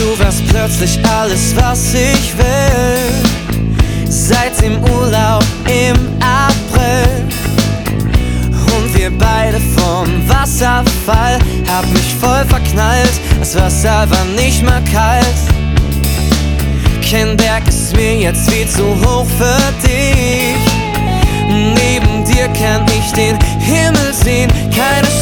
Du warst plötzlich alles, was ich will. Seit dem Urlaub im April. Und wir beide vom Wasserfall. Hab mich voll verknallt, das Wasser war nicht mal kalt. Kein Berg ist mir jetzt viel zu hoch für dich. Neben dir kann ich den Himmel sehen, keine